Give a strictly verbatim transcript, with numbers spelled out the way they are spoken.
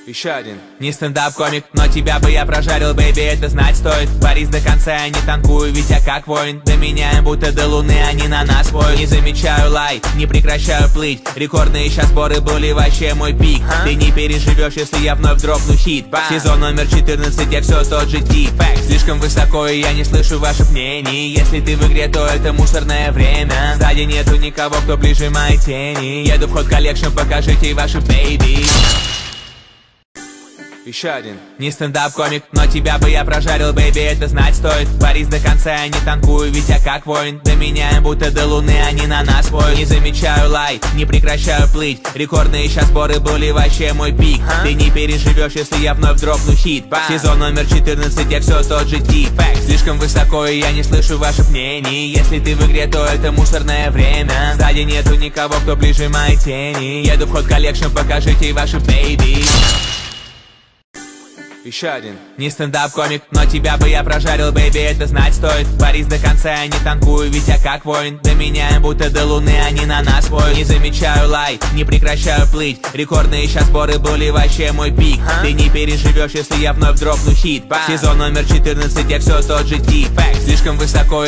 Еще один. Не стендап-комик, но тебя бы я прожарил, бэйби, это знать стоит. Борис до конца я не танкую, ведь я как воин. Доменяем будто до луны, они на нас воют. Не замечаю лай, не прекращаю плыть. Рекордные сейчас сборы были вообще мой пик. Ты не переживешь, если я вновь дропну хит. Сезон номер четырнадцать, я все тот же тип. Слишком высоко, и я не слышу ваших мнений. Если ты в игре, то это мусорное время. Сзади нету никого, кто ближе моей тени. Еду в ход коллекшн, покажите ваши бэйби. Еще один. Не стендап-комик, но тебя бы я прожарил, бэйби, это знать стоит. Борис до конца я не танкую, ведь я как воин. Доменяем будто до луны, они на нас воют. Не замечаю лай, не прекращаю плыть. Рекордные сейчас сборы были вообще мой пик. Ты не переживешь, если я вновь дропну хит. Сезон номер четырнадцать, я все тот же тип. Слишком высоко, и я не слышу ваших мнений. Если ты в игре, то это мусорное время. Сзади нету никого, кто ближе моей тени. Еду в ход коллекшн, покажите ваши бэйби. Еще один. Не стендап-комик, но тебя бы я прожарил, бэйби, это знать стоит. Борис до конца я не танкую, ведь я как воин. Доменяем будто до луны, они на нас воют. Не замечаю лай, не прекращаю плыть. Рекордные сейчас сборы были вообще мой пик. Ты не переживешь, если я вновь дропну хит. Сезон номер четырнадцать, я все тот же тип. Слишком высоко.